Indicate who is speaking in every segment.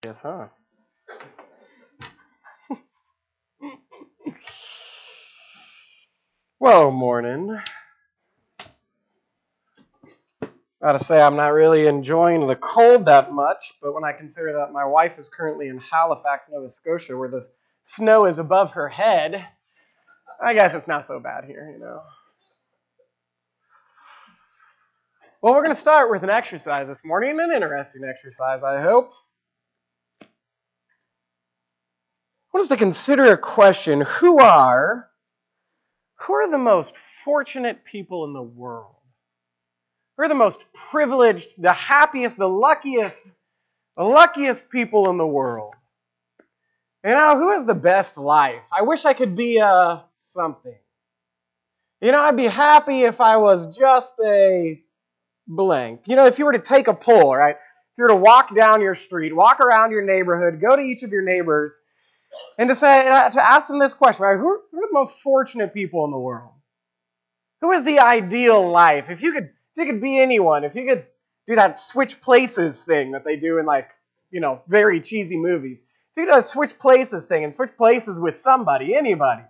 Speaker 1: Yes, huh? Well, morning. Gotta say, I'm not really enjoying the cold that much, but when I consider that my wife is currently in Halifax, Nova Scotia, where the snow is above her head, I guess it's not so bad here. Well, we're gonna start with an exercise this morning, an interesting exercise, I hope. I want us to consider a question: who are the most fortunate people in the world? Who are the most privileged, the happiest, the luckiest people in the world? Who has the best life? I wish I could be something. I'd be happy if I was just a blank. If you were to take a poll, right? If you were to walk down your street, walk around your neighborhood, go to each of your neighbors, and to ask them this question, right? Who are the most fortunate people in the world? Who is the ideal life? If you could be anyone, if you could do that switch places thing that they do in very cheesy movies. If you could do a switch places thing and switch places with somebody, anybody,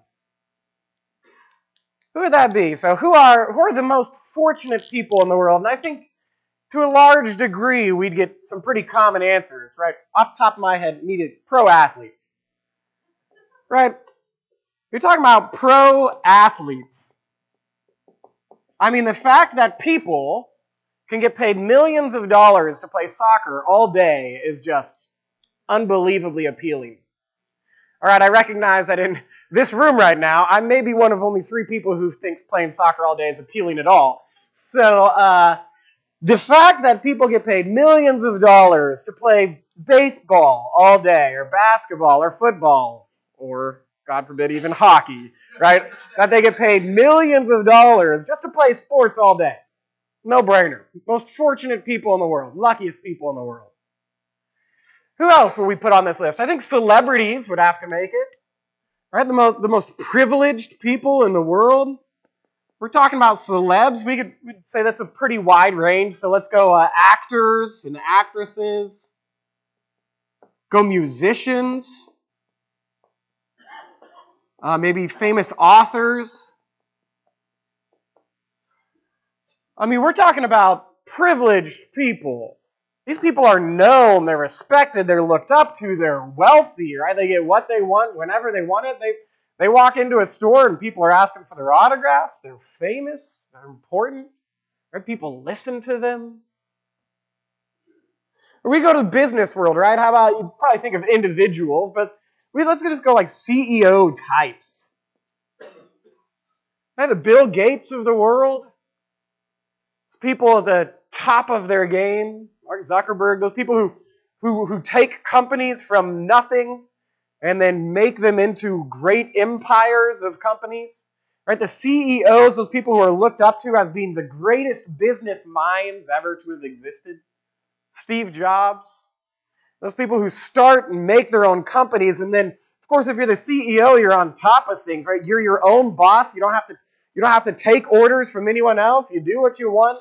Speaker 1: who would that be? So who are the most fortunate people in the world? And I think to a large degree we'd get some pretty common answers, right? Off the top of my head, immediate pro athletes. Right? You're talking about pro athletes. I mean, the fact that people can get paid millions of dollars to play soccer all day is just unbelievably appealing. All right, I recognize that in this room right now, I may be one of only 3 people who thinks playing soccer all day is appealing at all. So the fact that people get paid millions of dollars to play baseball all day, or basketball, or football, or, God forbid, even hockey, right? That they get paid millions of dollars just to play sports all day. No brainer. Most fortunate people in the world. Luckiest people in the world. Who else would we put on this list? I think celebrities would have to make it. Right? The most privileged people in the world. We're talking about celebs. We'd say that's a pretty wide range. So let's go actors and actresses. Go musicians. Maybe famous authors. I mean, we're talking about privileged people. These people are known, they're respected, they're looked up to, they're wealthy, right? They get what they want whenever they want it. They walk into a store and people are asking for their autographs. They're famous, they're important, right? People listen to them. Or we go to the business world, right? How about, you probably think of individuals, but let's just go like CEO types. Right? The Bill Gates of the world. It's people at the top of their game. Mark Zuckerberg, those people who take companies from nothing and then make them into great empires of companies. Right? The CEOs, those people who are looked up to as being the greatest business minds ever to have existed. Steve Jobs. Those people who start and make their own companies, and then, of course, if you're the CEO, you're on top of things, right? You're your own boss. You don't have to take orders from anyone else. You do what you want.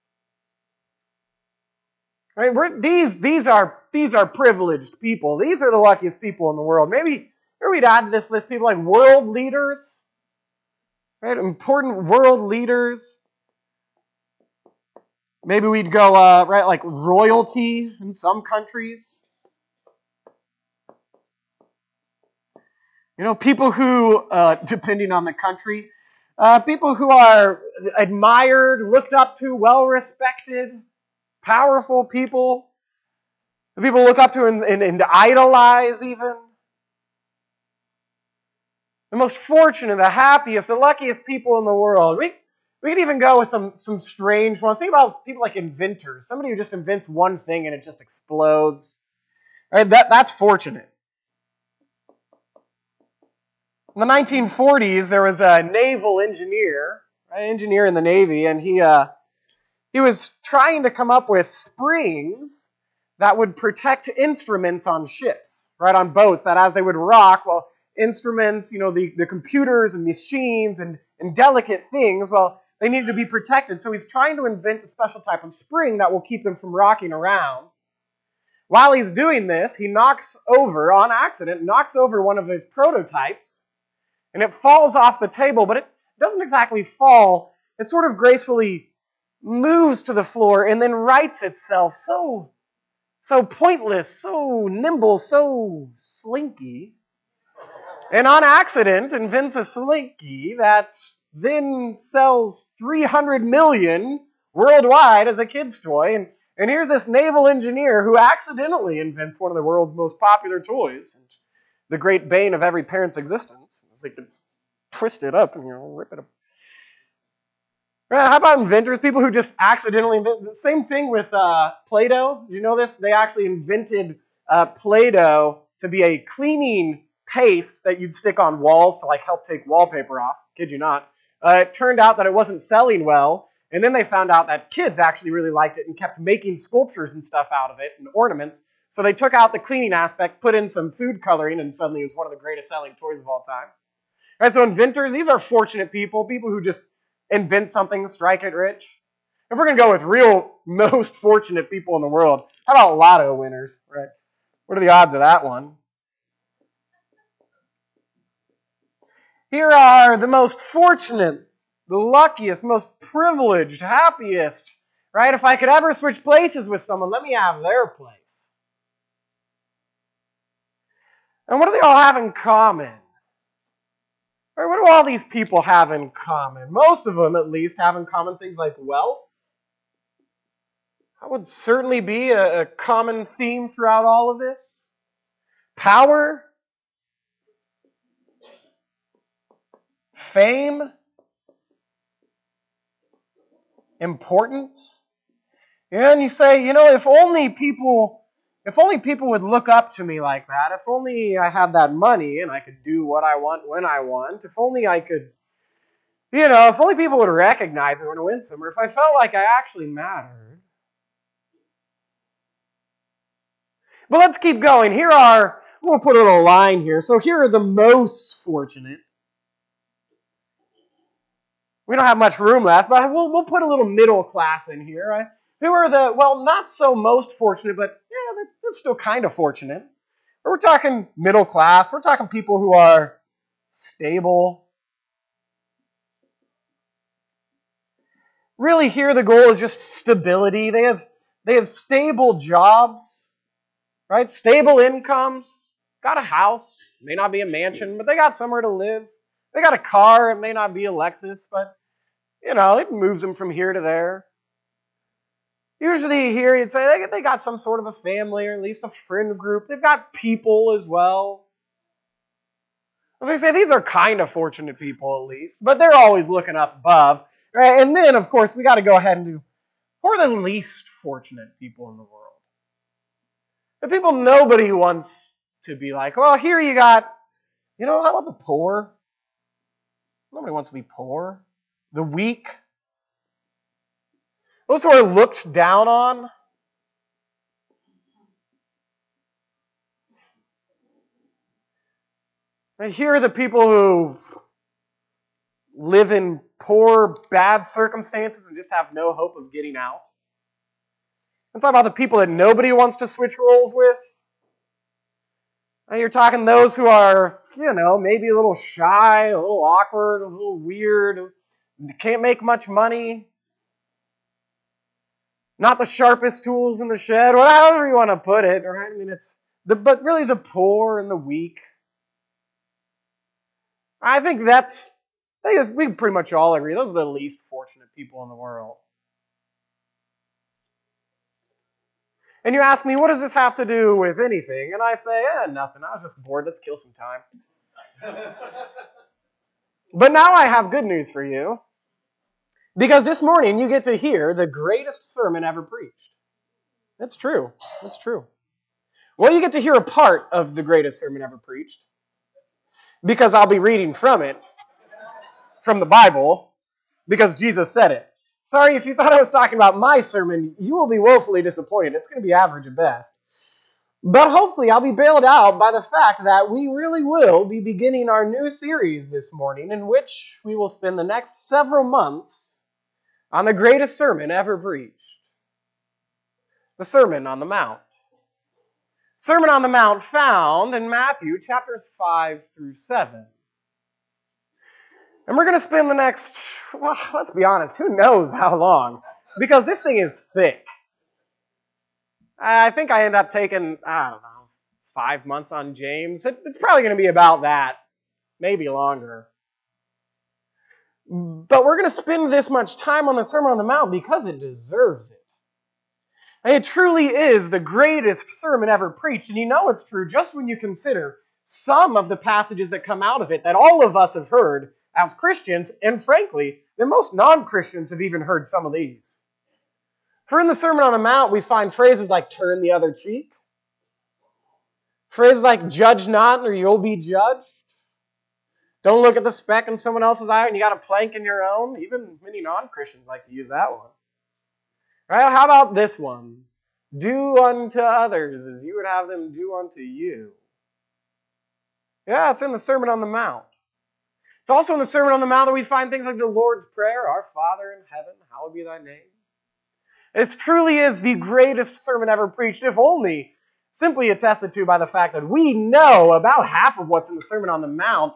Speaker 1: Right? These are privileged people. These are the luckiest people in the world. Maybe we'd add to this list people like world leaders, right? Important world leaders. Maybe we'd go right, like royalty in some countries. People who, depending on the country, people who are admired, looked up to, well respected, powerful people. The people look up to and idolize even. The most fortunate, the happiest, the luckiest people in the world. We could even go with some strange ones. Think about people like inventors. Somebody who just invents one thing and it just explodes. Right? That's fortunate. In the 1940s, there was a naval engineer, an engineer in the Navy, and he was trying to come up with springs that would protect instruments on ships, right, on boats, that as they would rock, well, instruments, the computers and machines and delicate things, well, they needed to be protected. So he's trying to invent a special type of spring that will keep them from rocking around. While he's doing this, he on accident, knocks over one of his prototypes, and it falls off the table, but it doesn't exactly fall. It sort of gracefully moves to the floor and then rights itself so pointless, so nimble, so slinky. And on accident invents a slinky that then sells 300 million worldwide as a kid's toy. And here's this naval engineer who accidentally invents one of the world's most popular toys. And the great bane of every parent's existence is they can twist it up and rip it up. How about inventors? People who just accidentally invent. The same thing with Play-Doh. Did you know this? They actually invented Play-Doh to be a cleaning paste that you'd stick on walls to help take wallpaper off. Kid you not. It turned out that it wasn't selling well, and then they found out that kids actually really liked it and kept making sculptures and stuff out of it and ornaments. So they took out the cleaning aspect, put in some food coloring, and suddenly it was one of the greatest selling toys of all time. All right, so inventors, these are fortunate people who just invent something, strike it rich. If we're going to go with real most fortunate people in the world, how about lotto winners, right? What are the odds of that one? Here are the most fortunate, the luckiest, most privileged, happiest, right? If I could ever switch places with someone, let me have their place. And what do they all have in common? What do all these people have in common? Most of them, at least, have in common things like wealth. That would certainly be a common theme throughout all of this. Power. Fame. Importance. And you say, if only people would look up to me like that, if only I had that money and I could do what I want when I want, if only I could, if only people would recognize me when I win somewhere, if I felt like I actually mattered. But let's keep going. We'll put a little line here. So here are the most fortunate. We don't have much room left, but we'll put a little middle class in here. Right? Who are the, not so most fortunate, but yeah, that's still kind of fortunate. But we're talking middle class. We're talking people who are stable. Really here the goal is just stability. They have stable jobs, right? Stable incomes. Got a house. May not be a mansion, but they got somewhere to live. They got a car. It may not be a Lexus, but it moves them from here to there. Usually here you'd say they got some sort of a family or at least a friend group. They've got people as well. As I say, these are kind of fortunate people at least, but they're always looking up above. Right? And then, of course, we got to go ahead and do who are the least fortunate people in the world? The people nobody wants to be like. Well, here you got, how about the poor? Nobody wants to be poor. The weak. Those who are looked down on. And here are the people who live in poor, bad circumstances and just have no hope of getting out. I'm talking about the people that nobody wants to switch roles with. You're talking those who are, maybe a little shy, a little awkward, a little weird, can't make much money. Not the sharpest tools in the shed, or however you want to put it. Right? But really the poor and the weak. I think we pretty much all agree. Those are the least fortunate people in the world. And you ask me, what does this have to do with anything? And I say, nothing. I was just bored. Let's kill some time. But now I have good news for you. Because this morning you get to hear the greatest sermon ever preached. That's true. That's true. Well, you get to hear a part of the greatest sermon ever preached. Because I'll be reading from it, from the Bible, because Jesus said it. Sorry, if you thought I was talking about my sermon, you will be woefully disappointed. It's going to be average at best. But hopefully I'll be bailed out by the fact that we really will be beginning our new series this morning, in which we will spend the next several months on the greatest sermon ever preached. The Sermon on the Mount. Sermon on the Mount found in Matthew chapters 5 through 7. And we're going to spend the next, well, let's be honest, who knows how long? Because this thing is thick. I think I end up taking, 5 months on James. It's probably going to be about that, maybe longer. But we're going to spend this much time on the Sermon on the Mount because it deserves it. And it truly is the greatest sermon ever preached. And you know it's true just when you consider some of the passages that come out of it that all of us have heard as Christians, and frankly, that most non-Christians have even heard some of these. For in the Sermon on the Mount, we find phrases like turn the other cheek, phrases like judge not or you'll be judged, don't look at the speck in someone else's eye and you got a plank in your own. Even many non-Christians like to use that one. Right? How about this one? Do unto others as you would have them do unto you. Yeah, it's in the Sermon on the Mount. It's also in the Sermon on the Mount that we find things like the Lord's Prayer, Our Father in heaven, hallowed be thy name. This truly is the greatest sermon ever preached, if only simply attested to by the fact that we know about half of what's in the Sermon on the Mount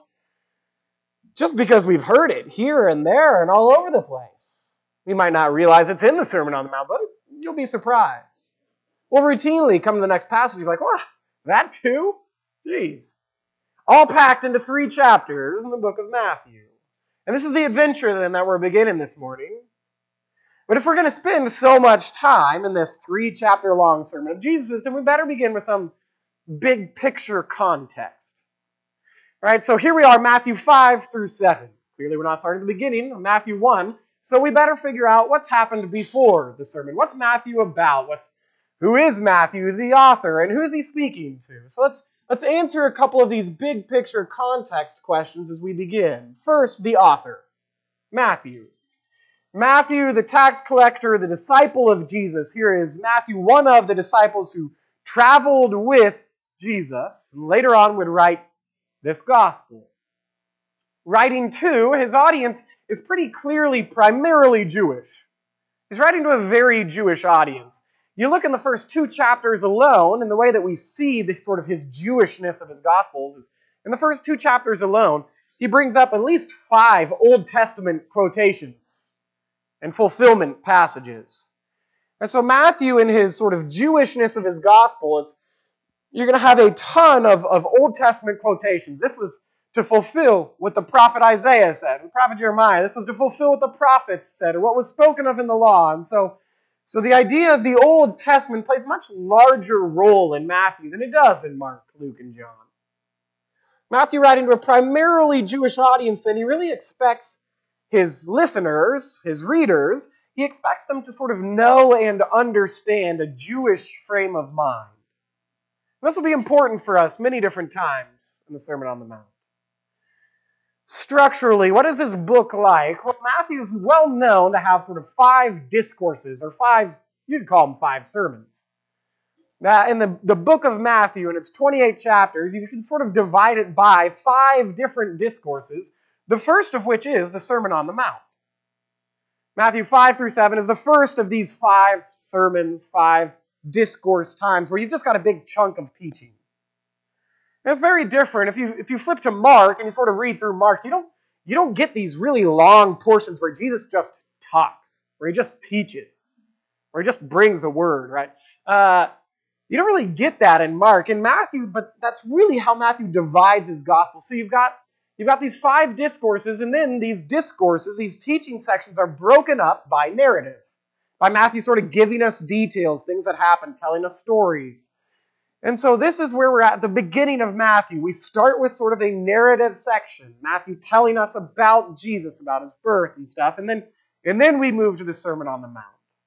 Speaker 1: just because we've heard it here and there and all over the place. We might not realize it's in the Sermon on the Mount, but you'll be surprised. We'll routinely come to the next passage and be like, wow, that too? Jeez. All packed into 3 chapters in the book of Matthew. And this is the adventure then that we're beginning this morning. But if we're going to spend so much time in this 3-chapter long sermon of Jesus, then we better begin with some big picture context. Right, so here we are, Matthew 5 through 7. Clearly we're not starting at the beginning of Matthew 1, so we better figure out what's happened before the sermon. What's Matthew about? Who is Matthew, the author, and who is he speaking to? So let's answer a couple of these big picture context questions as we begin. First, the author, Matthew. Matthew, the tax collector, the disciple of Jesus. Here is Matthew, one of the disciples who traveled with Jesus, and later on would write this gospel. Writing to, his audience is pretty clearly primarily Jewish. He's writing to a very Jewish audience. You look in the first 2 chapters alone, and the way that we see the sort of his Jewishness of his gospels is in the first 2 chapters alone, he brings up at least 5 Old Testament quotations and fulfillment passages. And so Matthew, in his sort of Jewishness of his gospel, you're going to have a ton of Old Testament quotations. This was to fulfill what the prophet Isaiah said, the prophet Jeremiah. This was to fulfill what the prophets said, or what was spoken of in the law. And so the idea of the Old Testament plays a much larger role in Matthew than it does in Mark, Luke, and John. Matthew, writing to a primarily Jewish audience, then he really expects his listeners, his readers, he expects them to sort of know and understand a Jewish frame of mind. This will be important for us many different times in the Sermon on the Mount. Structurally, what is this book like? Well, Matthew is well known to have sort of 5 discourses, or 5, you could call them 5 sermons. Now, in the book of Matthew, in its 28 chapters, you can sort of divide it by 5 different discourses, the first of which is the Sermon on the Mount. Matthew 5 through 7 is the first of these 5 sermons, 5 discourse times, where you've just got a big chunk of teaching. And it's very different. If you flip to Mark and you sort of read through Mark, you don't get these really long portions where Jesus just talks, where he just teaches, where he just brings the word, right? You don't really get that in Mark. In Matthew, but that's really how Matthew divides his gospel. So you've got these 5 discourses, and then these discourses, these teaching sections are broken up by narrative. By Matthew sort of giving us details, things that happen, telling us stories. And so this is where we're at the beginning of Matthew. We start with sort of a narrative section. Matthew telling us about Jesus, about his birth and stuff. And then we move to the Sermon on the Mount.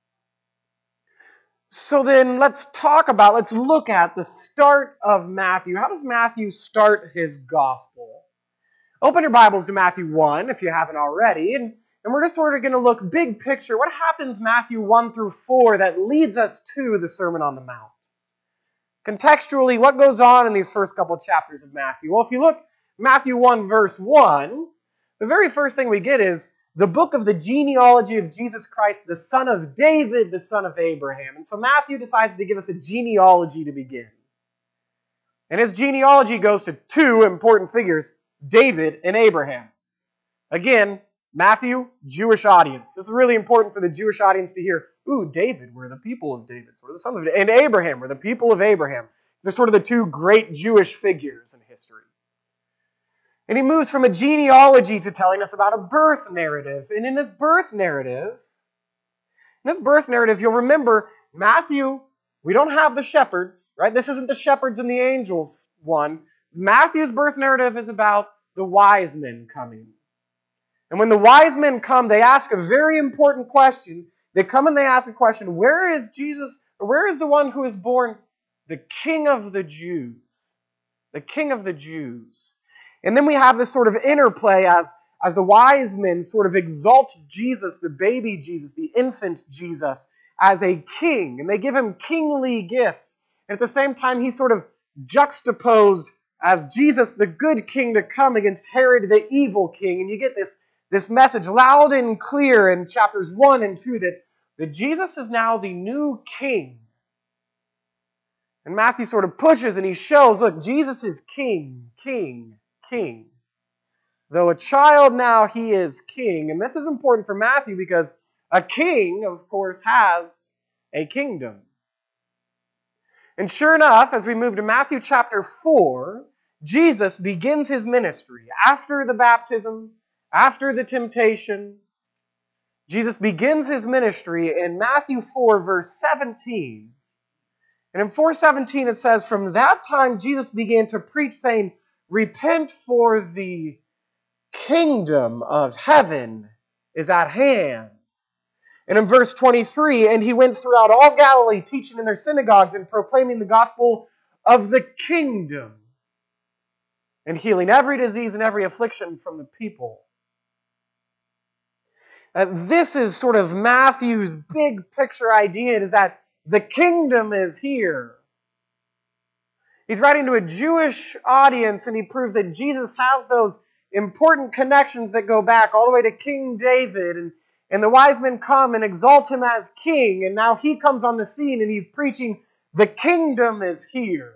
Speaker 1: So then let's look at the start of Matthew. How does Matthew start his gospel? Open your Bibles to Matthew 1 if you haven't already. And we're just sort of going to look big picture. What happens Matthew 1 through 4 that leads us to the Sermon on the Mount? Contextually, what goes on in these first couple chapters of Matthew? Well, if you look Matthew 1 verse 1, the very first thing we get is the book of the genealogy of Jesus Christ, the son of David, the son of Abraham. And so Matthew decides to give us a genealogy to begin. And his genealogy goes to two important figures, David and Abraham. Again, Matthew, Jewish audience. This is really important for the Jewish audience to hear. Ooh, David, we're the people of David. We're the sons of David. And Abraham, we're the people of Abraham. They're sort of the two great Jewish figures in history. And he moves from a genealogy to telling us about a birth narrative. And in this birth narrative, you'll remember Matthew, we don't have the shepherds, right? This isn't the shepherds and the angels one. Matthew's birth narrative is about the wise men coming. And when the wise men come, they ask a very important question. They come and they ask a question, where is Jesus, or where is the one who is born? The King of the Jews. The King of the Jews. And then we have this sort of interplay as the wise men sort of exalt Jesus, the baby Jesus, the infant Jesus, as a king. And they give him kingly gifts. And at the same time, he's sort of juxtaposed as Jesus, the good king, to come against Herod, the evil king. And you get this message loud and clear in chapters 1 and 2 that Jesus is now the new king. And Matthew sort of pushes and he shows, look, Jesus is king, king, king. Though a child now, he is king. And this is important for Matthew because a king, of course, has a kingdom. And sure enough, as we move to Matthew chapter 4, Jesus begins his ministry. After the baptism, after the temptation, Jesus begins his ministry in Matthew 4, verse 17. And in 4:17 it says, from that time Jesus began to preach, saying, repent, for the kingdom of heaven is at hand. And in verse 23, and he went throughout all Galilee, teaching in their synagogues and proclaiming the gospel of the kingdom, and healing every disease and every affliction from the people. This is sort of Matthew's big picture idea, is that the kingdom is here. He's writing to a Jewish audience, and he proves that Jesus has those important connections that go back all the way to King David. And the wise men come and exalt him as king, and now he comes on the scene and he's preaching, the kingdom is here.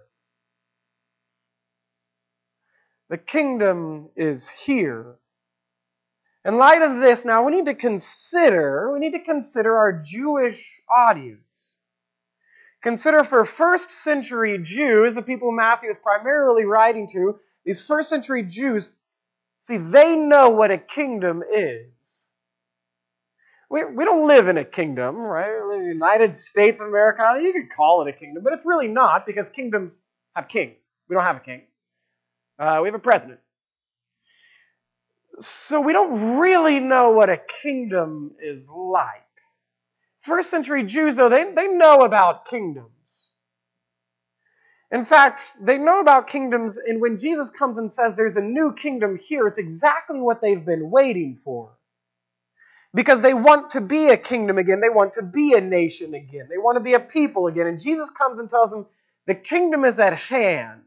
Speaker 1: The kingdom is here. In light of this, now we need to consider our Jewish audience. Consider for first century Jews, the people Matthew is primarily writing to, these first century Jews, see, they know what a kingdom is. We don't live in a kingdom, right? We live in the United States of America. You could call it a kingdom, but it's really not, because kingdoms have kings. We don't have a king. We have a president. So we don't really know what a kingdom is like. First century Jews, though, they know about kingdoms. In fact, they know about kingdoms, and when Jesus comes and says there's a new kingdom here, it's exactly what they've been waiting for. Because they want to be a kingdom again. They want to be a nation again. They want to be a people again. And Jesus comes and tells them the kingdom is at hand.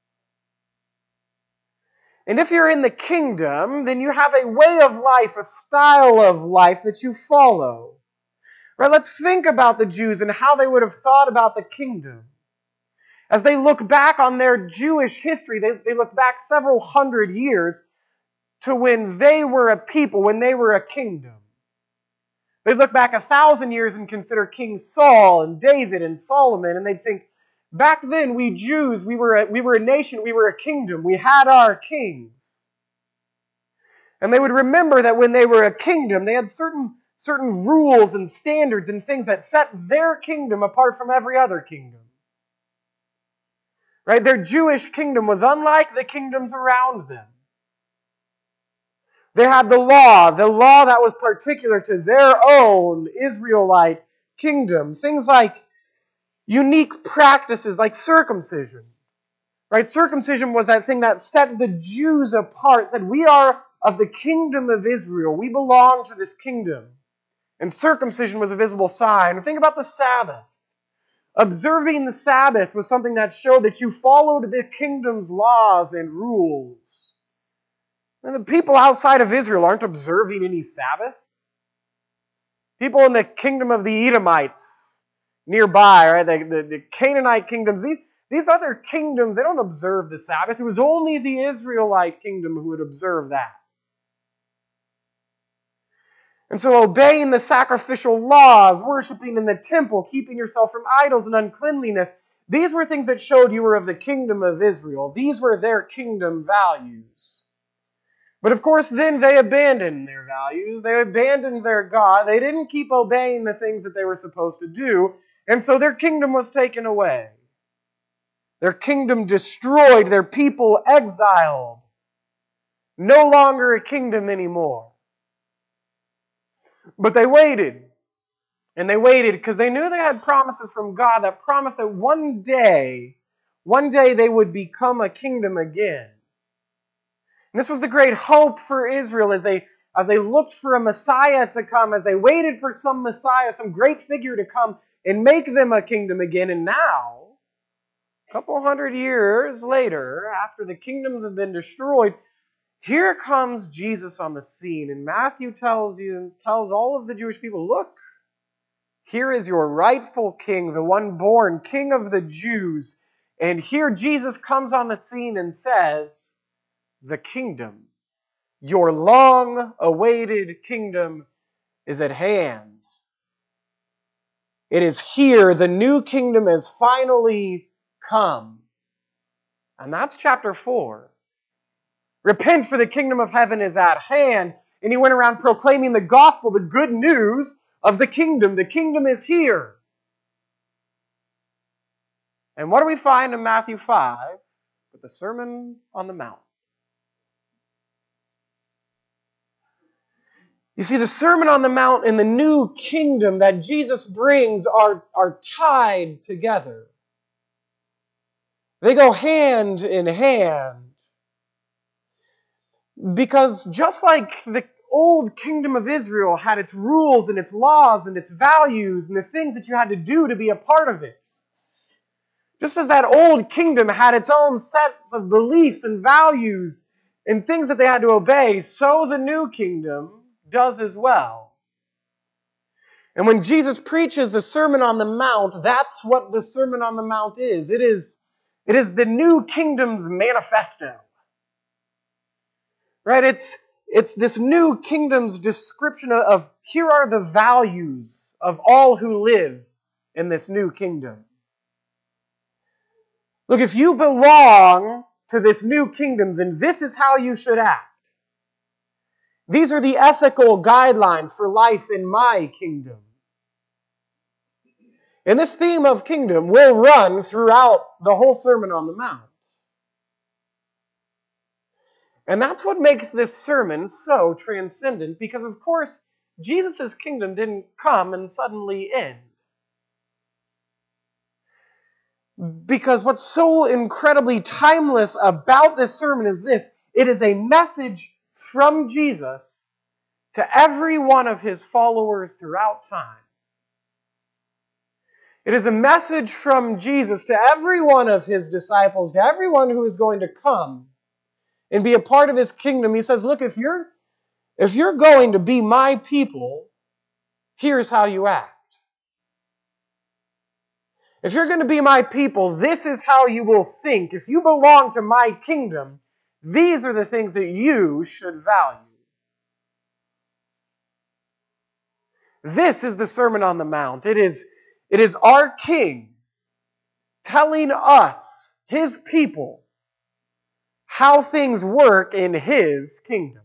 Speaker 1: And if you're in the kingdom, then you have a way of life, a style of life that you follow. Right? Let's think about the Jews and how they would have thought about the kingdom. As they look back on their Jewish history, they look back several hundred years to when they were a people, when they were a kingdom. They'd look back 1,000 years and consider King Saul and David and Solomon, and they'd think, back then we Jews, we were a nation, we were a kingdom, we had our kings. And they would remember that when they were a kingdom, they had certain rules and standards and things that set their kingdom apart from every other kingdom. Right? Their Jewish kingdom was unlike the kingdoms around them. They had the law that was particular to their own Israelite kingdom. Things like unique practices like circumcision. Right? Circumcision was that thing that set the Jews apart, said, we are of the kingdom of Israel. We belong to this kingdom. And circumcision was a visible sign. Think about the Sabbath. Observing the Sabbath was something that showed that you followed the kingdom's laws and rules. And the people outside of Israel aren't observing any Sabbath. People in the kingdom of the Edomites nearby, right, the Canaanite kingdoms, These other kingdoms, they don't observe the Sabbath. It was only the Israelite kingdom who would observe that. And so obeying the sacrificial laws, worshiping in the temple, keeping yourself from idols and uncleanliness, these were things that showed you were of the kingdom of Israel. These were their kingdom values. But of course, then they abandoned their values. They abandoned their God. They didn't keep obeying the things that they were supposed to do. And so their kingdom was taken away. Their kingdom destroyed. Their people exiled. No longer a kingdom anymore. But they waited. And they waited because they knew they had promises from God that promised that one day they would become a kingdom again. And this was the great hope for Israel as they looked for a Messiah to come, as they waited for some Messiah, some great figure to come and make them a kingdom again. And now, a couple hundred years later, after the kingdoms have been destroyed, here comes Jesus on the scene. And Matthew tells all of the Jewish people, look, here is your rightful king, the one born king of the Jews. And here Jesus comes on the scene and says, the kingdom, your long-awaited kingdom is at hand. It is here. The new kingdom has finally come. And that's chapter 4. Repent, for the kingdom of heaven is at hand. And he went around proclaiming the gospel, the good news of the kingdom. The kingdom is here. And what do we find in Matthew 5? With the Sermon on the Mount. You see, the Sermon on the Mount and the new kingdom that Jesus brings are tied together. They go hand in hand. Because just like the old kingdom of Israel had its rules and its laws and its values and the things that you had to do to be a part of it, just as that old kingdom had its own sets of beliefs and values and things that they had to obey, so the new kingdom does as well. And when Jesus preaches the Sermon on the Mount, that's what the Sermon on the Mount is. It is the new kingdom's manifesto. Right? It's this new kingdom's description of here are the values of all who live in this new kingdom. Look, if you belong to this new kingdom, then this is how you should act. These are the ethical guidelines for life in my kingdom. And this theme of kingdom will run throughout the whole Sermon on the Mount. And that's what makes this sermon so transcendent, because of course, Jesus' kingdom didn't come and suddenly end. Because what's so incredibly timeless about this sermon is this: it is a message from Jesus to every one of his followers throughout time. It is a message from Jesus to every one of his disciples, to everyone who is going to come and be a part of his kingdom. He says, look, if you're going to be my people, here's how you act. If you're going to be my people, this is how you will think. If you belong to my kingdom, these are the things that you should value. This is the Sermon on the Mount. It is our King telling us, his people, how things work in his kingdom.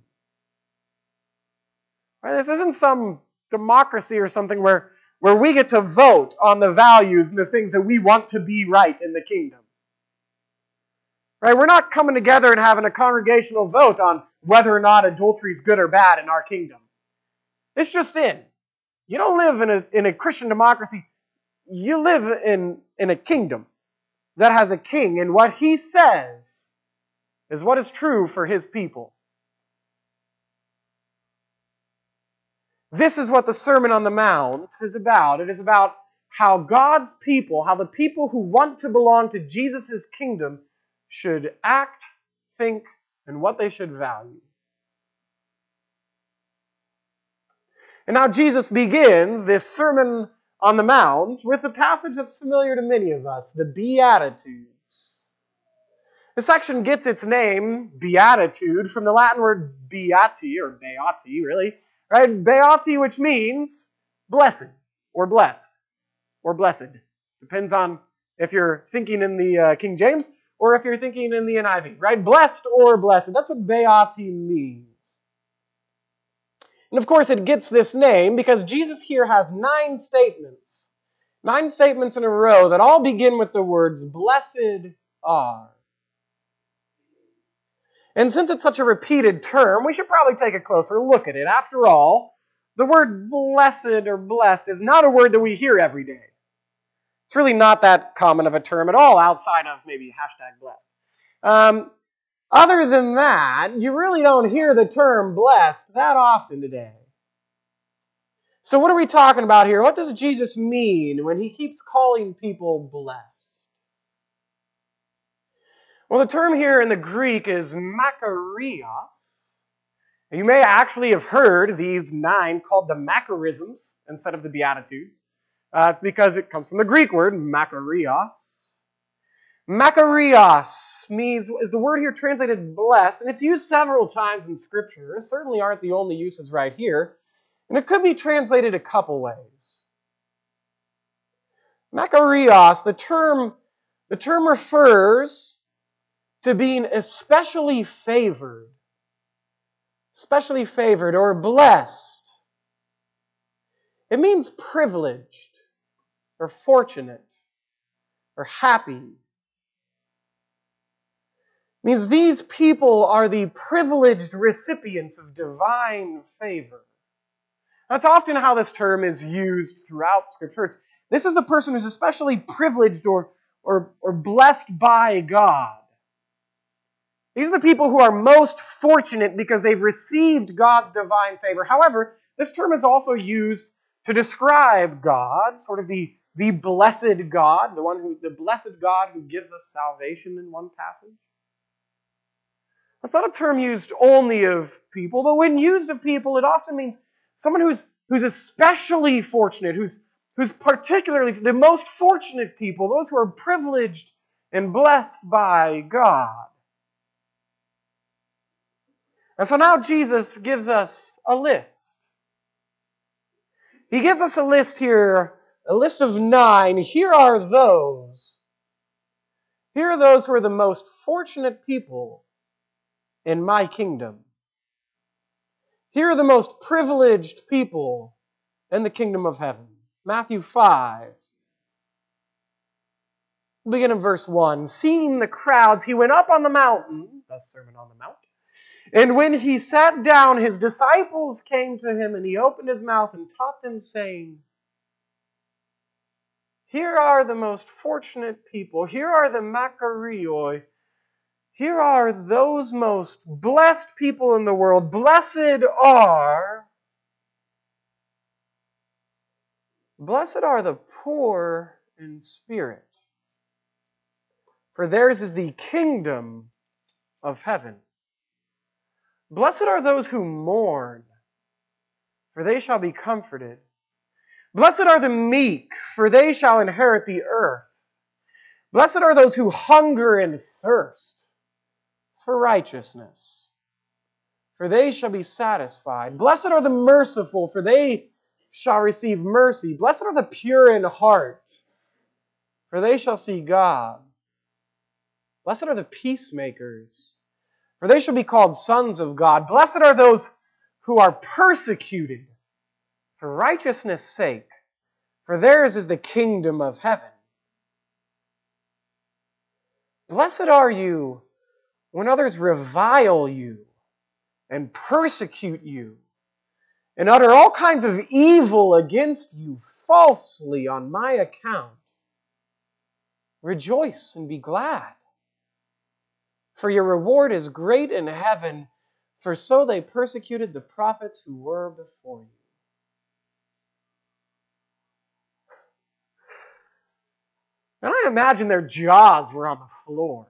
Speaker 1: Right? This isn't some democracy or something where we get to vote on the values and the things that we want to be right in the kingdom. Right? We're not coming together and having a congregational vote on whether or not adultery is good or bad in our kingdom. It's just in. You don't live in a Christian democracy. You live in a kingdom that has a king, and what he says is what is true for his people. This is what the Sermon on the Mount is about. It is about how God's people, how the people who want to belong to Jesus' kingdom should act, think, and what they should value. And now Jesus begins this Sermon on the Mount with a passage that's familiar to many of us, the Beatitudes. This section gets its name, beatitude, from the Latin word beati, or beati, really, right? Beati, which means blessed, or blessed, or blessed. Depends on if you're thinking in the King James or if you're thinking in the NIV, right? Blessed or blessed. That's what beati means. And of course, it gets this name because Jesus here has 9 statements. 9 statements in a row that all begin with the words, blessed are. And since it's such a repeated term, we should probably take a closer look at it. After all, the word blessed or blessed is not a word that we hear every day. It's really not that common of a term at all outside of maybe #blessed. Other than that, you really don't hear the term blessed that often today. So what are we talking about here? What does Jesus mean when he keeps calling people blessed? Well, the term here in the Greek is makarios. You may actually have heard these 9 called the Macarisms instead of the Beatitudes. It's because it comes from the Greek word makarios. Makarios is the word here translated blessed, and it's used several times in Scripture. Certainly aren't the only uses right here. And it could be translated a couple ways. Makarios, the term refers to being especially favored or blessed. It means privileged or fortunate or happy. It means these people are the privileged recipients of divine favor. That's often how this term is used throughout Scripture. This is the person who's especially privileged or blessed by God. These are the people who are most fortunate because they've received God's divine favor. However, this term is also used to describe God, sort of the blessed God, the blessed God who gives us salvation in one passage. That's not a term used only of people, but when used of people, it often means someone who's especially fortunate, who's particularly the most fortunate people, those who are privileged and blessed by God. And so now Jesus gives us a list. He gives us a list here, a list of 9. Here are those. Here are those who are the most fortunate people in my kingdom. Here are the most privileged people in the kingdom of heaven. Matthew 5. We'll begin in verse 1. Seeing the crowds, he went up on the mountain, the Sermon on the Mount. And when he sat down, his disciples came to him, and he opened his mouth and taught them, saying, here are the most fortunate people. Here are the makarioi. Here are those most blessed people in the world. Blessed are the poor in spirit, for theirs is the kingdom of heaven. Blessed are those who mourn, for they shall be comforted. Blessed are the meek, for they shall inherit the earth. Blessed are those who hunger and thirst for righteousness, for they shall be satisfied. Blessed are the merciful, for they shall receive mercy. Blessed are the pure in heart, for they shall see God. Blessed are the peacemakers, for they shall be called sons of God. Blessed are those who are persecuted for righteousness' sake, for theirs is the kingdom of heaven. Blessed are you when others revile you and persecute you and utter all kinds of evil against you falsely on my account. Rejoice and be glad, for your reward is great in heaven, for so they persecuted the prophets who were before you. And I imagine their jaws were on the floor.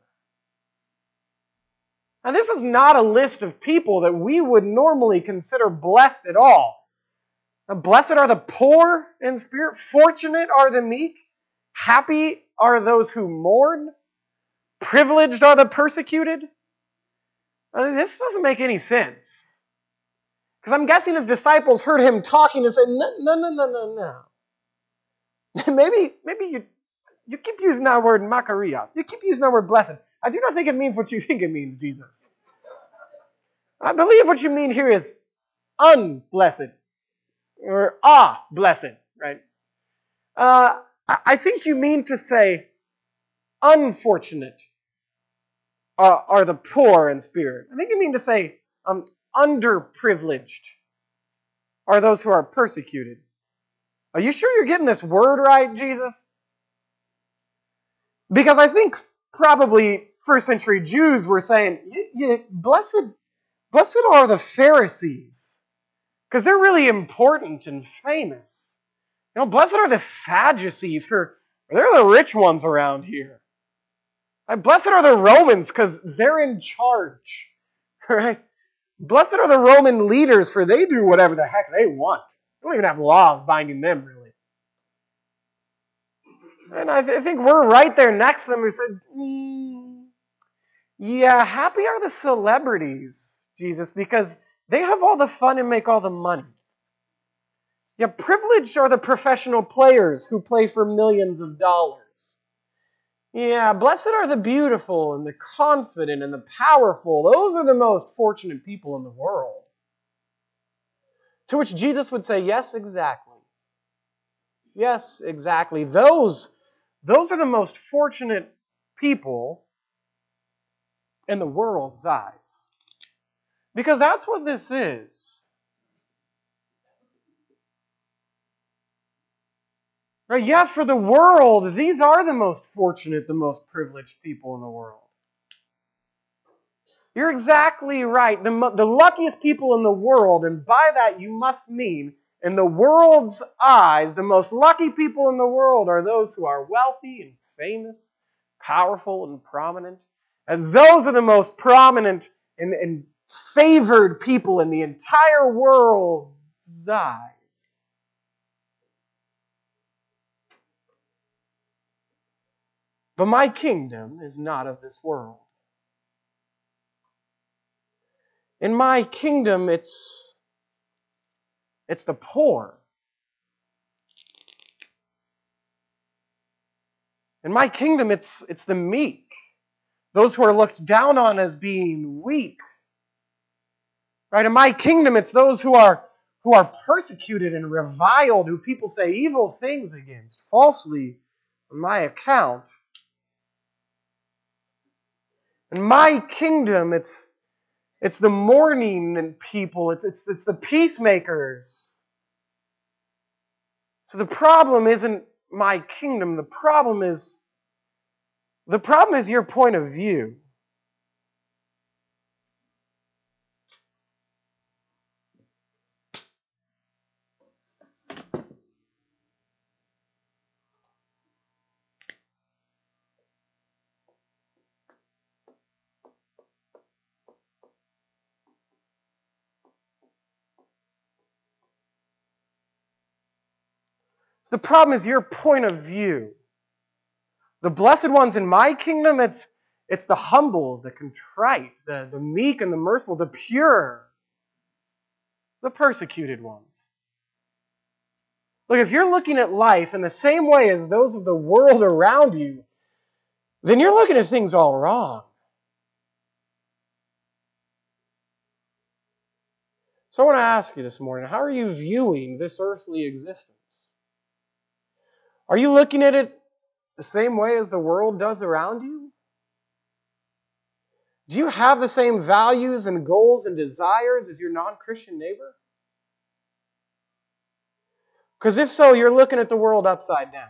Speaker 1: Now, this is not a list of people that we would normally consider blessed at all. Now, blessed are the poor in spirit, fortunate are the meek, happy are those who mourn. Privileged are the persecuted? This doesn't make any sense. Because I'm guessing his disciples heard him talking and said, no. maybe you keep using that word makarios. You keep using that word blessed. I do not think it means what you think it means, Jesus. I believe what you mean here is unblessed or blessed, right? I think you mean to say unfortunate are the poor in spirit. I think you mean to say underprivileged are those who are persecuted. Are you sure you're getting this word right, Jesus? Because I think probably first century Jews were saying, blessed are the Pharisees, because they're really important and famous. Blessed are the Sadducees, for they're the rich ones around here. Blessed are the Romans, because they're in charge. Right? Blessed are the Roman leaders, for they do whatever the heck they want. They don't even have laws binding them, really. And I think we're right there next to them who said, yeah, happy are the celebrities, Jesus, because they have all the fun and make all the money. Yeah, privileged are the professional players who play for millions of dollars. Yeah, blessed are the beautiful and the confident and the powerful. Those are the most fortunate people in the world. To which Jesus would say, yes, exactly. Yes, exactly. Those are the most fortunate people in the world's eyes. Because that's what this is. Right? Yeah, for the world, these are the most fortunate, the most privileged people in the world. You're exactly right. The luckiest people in the world, and by that you must mean, in the world's eyes, the most lucky people in the world are those who are wealthy and famous, powerful and prominent. And those are the most prominent and favored people in the entire world's eyes. But my kingdom is not of this world. In my kingdom, it's the poor. In my kingdom, it's the meek. Those who are looked down on as being weak. Right? In my kingdom, it's those who are persecuted and reviled, who people say evil things against, falsely on my account. In my kingdom, it's the mourning people. It's the peacemakers. So the problem isn't my kingdom. The problem is your point of view. So the problem is your point of view. The blessed ones in my kingdom, it's the humble, the contrite, the meek and the merciful, the pure, the persecuted ones. Look, if you're looking at life in the same way as those of the world around you, then you're looking at things all wrong. So I want to ask you this morning, how are you viewing this earthly existence? Are you looking at it the same way as the world does around you? Do you have the same values and goals and desires as your non-Christian neighbor? Because if so, you're looking at the world upside down.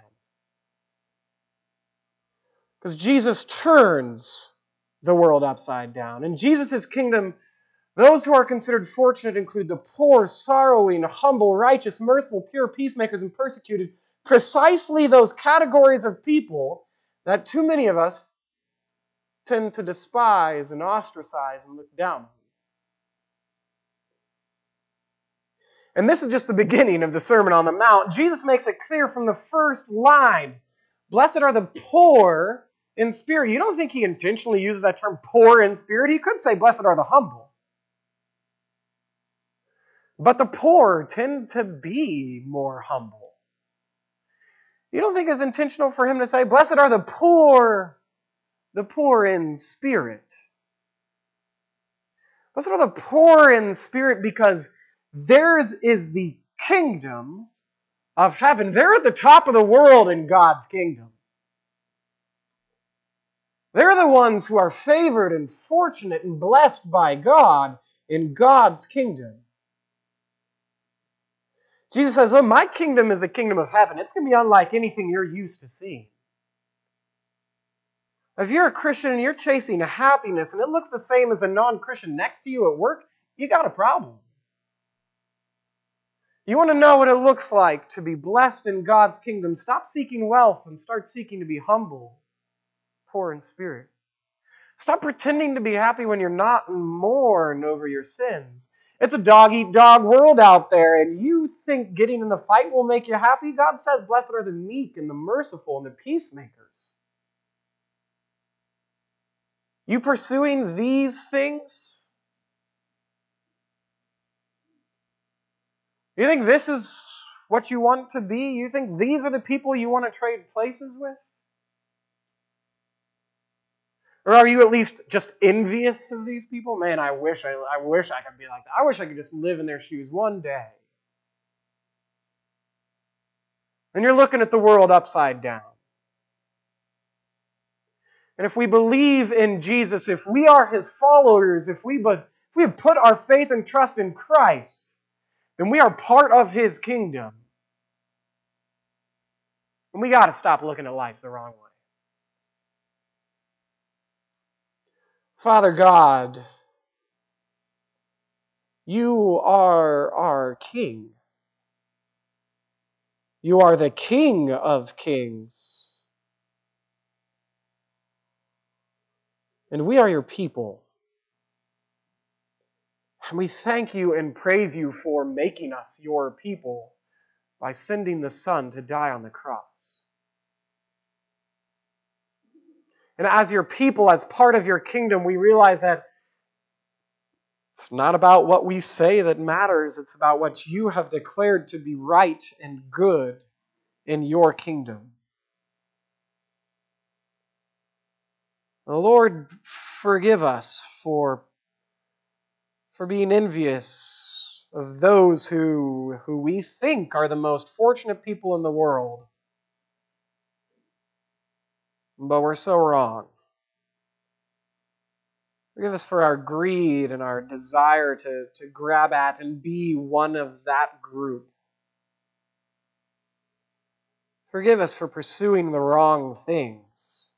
Speaker 1: Because Jesus turns the world upside down. In Jesus' kingdom, those who are considered fortunate include the poor, sorrowing, humble, righteous, merciful, pure, peacemakers, and persecuted. Precisely those categories of people that too many of us tend to despise and ostracize and look down on. And this is just the beginning of the Sermon on the Mount. Jesus makes it clear from the first line. Blessed are the poor in spirit. You don't think he intentionally uses that term poor in spirit? He could say, blessed are the humble. But the poor tend to be more humble. You don't think it's intentional for him to say, blessed are the poor in spirit. Blessed are the poor in spirit because theirs is the kingdom of heaven. They're at the top of the world in God's kingdom. They're the ones who are favored and fortunate and blessed by God in God's kingdom. Jesus says, look, my kingdom is the kingdom of heaven. It's going to be unlike anything you're used to seeing. If you're a Christian and you're chasing happiness and it looks the same as the non-Christian next to you at work, you got a problem. You want to know what it looks like to be blessed in God's kingdom? Stop seeking wealth and start seeking to be humble, poor in spirit. Stop pretending to be happy when you're not and mourn over your sins. It's a dog-eat-dog world out there, and you think getting in the fight will make you happy? God says, blessed are the meek and the merciful and the peacemakers. You pursuing these things? You think this is what you want to be? You think these are the people you want to trade places with? Or are you at least just envious of these people? Man, I wish I could be like that. I wish I could just live in their shoes one day. And you're looking at the world upside down. And if we believe in Jesus, if we are His followers, if we have put our faith and trust in Christ, then we are part of His kingdom. And we got to stop looking at life the wrong way. Father God, You are our King. You are the King of kings. And we are Your people. And we thank You and praise You for making us Your people by sending the Son to die on the cross. And as Your people, as part of Your kingdom, we realize that it's not about what we say that matters. It's about what You have declared to be right and good in Your kingdom. Lord, forgive us for being envious of those who we think are the most fortunate people in the world. But we're so wrong. Forgive us for our greed and our desire to grab at and be one of that group. Forgive us for pursuing the wrong things.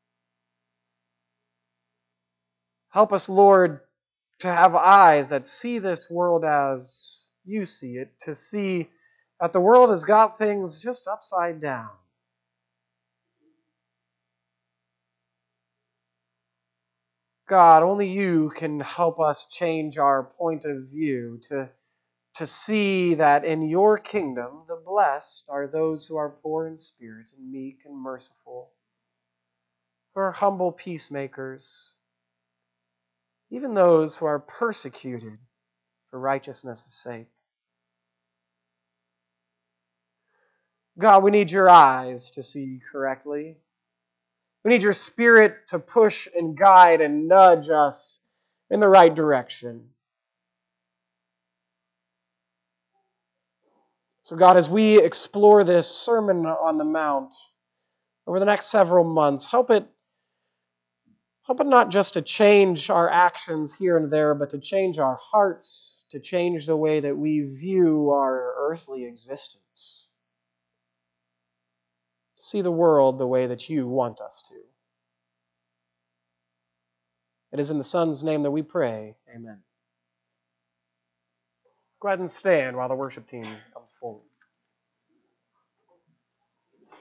Speaker 1: Help us, Lord, to have eyes that see this world as You see it, to see that the world has got things just upside down. God, only You can help us change our point of view, to see that in Your kingdom, the blessed are those who are poor in spirit and meek and merciful, who are humble peacemakers, even those who are persecuted for righteousness' sake. God, we need Your eyes to see correctly. We need Your Spirit to push and guide and nudge us in the right direction. So God, as we explore this Sermon on the Mount over the next several months, help it not just to change our actions here and there, but to change our hearts, to change the way that we view our earthly existence. To see the world the way that You want us to. It is in the Son's name that we pray. Amen. Go ahead and stand while the worship team comes forward.